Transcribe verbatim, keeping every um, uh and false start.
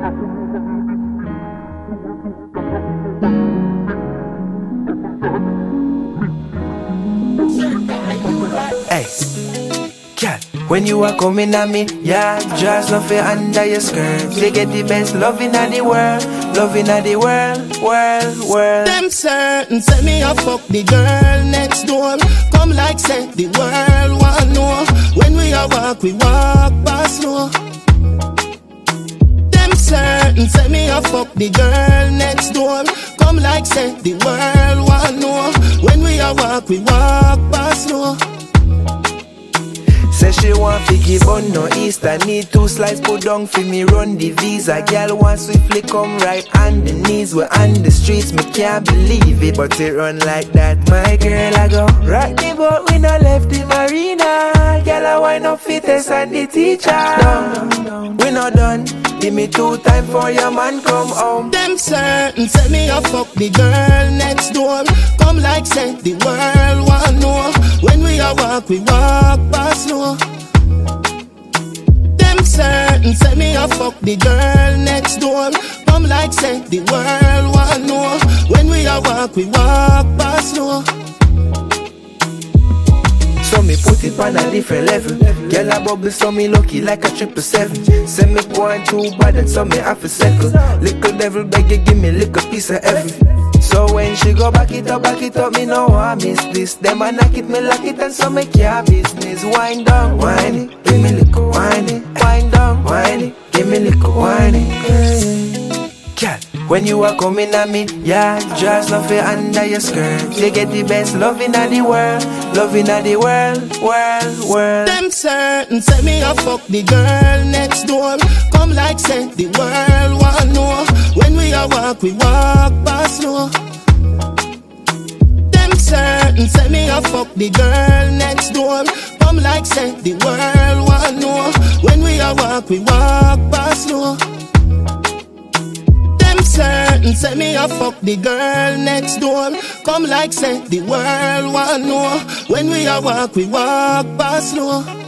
Hey, cat, when you are coming at me, yeah, just love it under your skirt. They get the best loving in the world, loving in the world, world, world. Them certain say me a fuck the girl next door. Come like say the world want know. When we a walk, we walk past slow. Them certain say me a fuck the girl next door. Come like say the world want know. When we a walk, we walk past slow. Say she want to give on no Easter. Need two slices put down for me run the visa. Girl want swiftly come right on the knees. We're on the streets, me can't believe it, but it run like that. My girl I go rock the boat, we not left the marina. Girl I wind up fittest and the teacher. Down, we not done. Give me two time for your man come home. Them certain say me a fuck the girl next door. Come like say the world want know. When we a walk, we walk past slow. Them certain say me a fuck the girl next door. Come like say the world want know. When we a walk, we walk past slow. So me put it on a different level. Girl a bubble so me lucky like a triple seven. Send me going too bad and so me have to settle. Little devil beg you give me little piece of heaven. So when she go back it up, back it up, me know I miss this. Them a knock it, me lock it and so me care business. Wind down, whine it, give me little whine it. Wind down, whine it, give me little whine it. Cat, when you are coming at me, yeah, just love it under your skirt. They get the best loving in the world, loving in the world, world, world. Them certain say me a fuck the girl next door. Come like say the world want know. When we a walk, we walk past slow. Them certain say me a fuck the girl next door. Come like say the world want know. When we a walk, we walk past slow. Certain say me a fuck the girl next door. Come like say the world want know. When we a walk, we walk past slow.